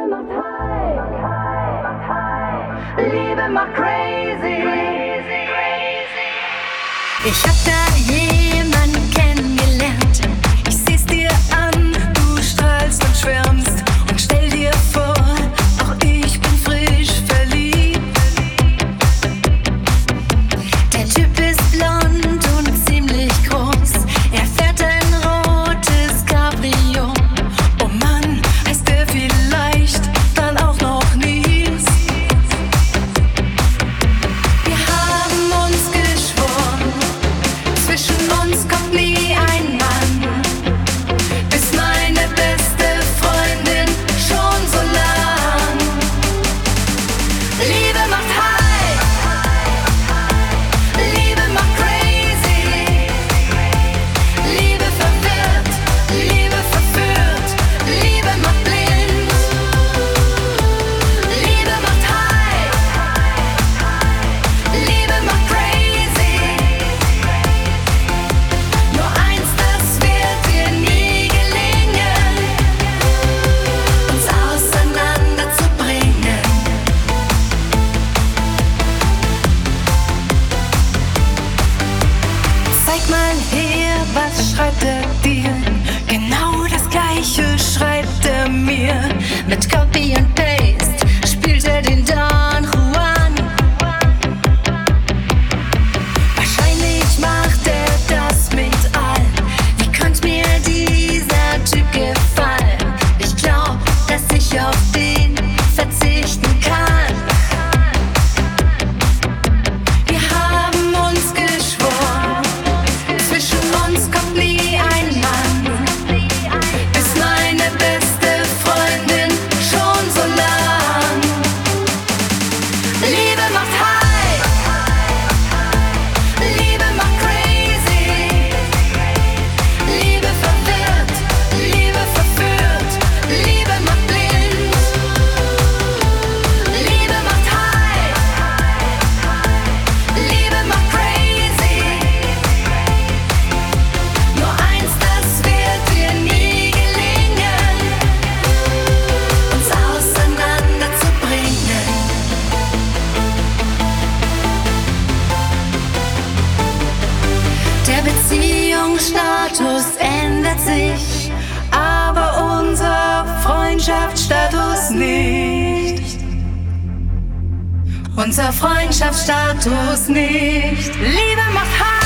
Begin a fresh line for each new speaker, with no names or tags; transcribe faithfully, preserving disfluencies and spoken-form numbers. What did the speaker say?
macht high, Liebe macht crazy.
Ich hab da jemanden kennengelernt. Ich seh's dir an, du strahlst und schwärmst. Und stell dir vor, auch ich bin frisch verliebt. Der Typ ist blond und ziemlich groß. Er fährt ein rotes Cabrio. Oh Mann, heißt er vielleicht dann auch noch Nils? Wir haben uns geschworen, zwischen uns kommt nie ein Mann. Bist meine beste Freundin schon so lang. Liebe macht high, Liebe macht crazy. Liebe verwirrt, Liebe verführt, Liebe macht blind. Liebe macht high, Liebe macht crazy. Nur eins, das wird dir nie gelingen, uns auseinanderzubringen. Zeig mal her, was schreibt er dir? Genau das Gleiche schreibt er mir. Mit Copy und Paste spielt er den Don Juan. Wahrscheinlich macht er das mit allen. Wie könnte mir dieser Typ gefallen? Ich glaub, dass ich auf den verzichten kann. Wir haben uns geschworen, zwischen uns kommt nie ein Mann. Bist meine beste Freundin schon so lang. Liebe macht high, Liebe macht crazy. Liebe verwirrt, Liebe verführt, Liebe macht blind. Liebe macht high, Liebe macht crazy. Nur eins, das wird dir nie gelingen, uns auseinanderzubringen. Der Beziehungsstatus ändert sich, aber unser Freundschaftsstatus nicht. Unser Freundschaftsstatus nicht. Liebe macht high.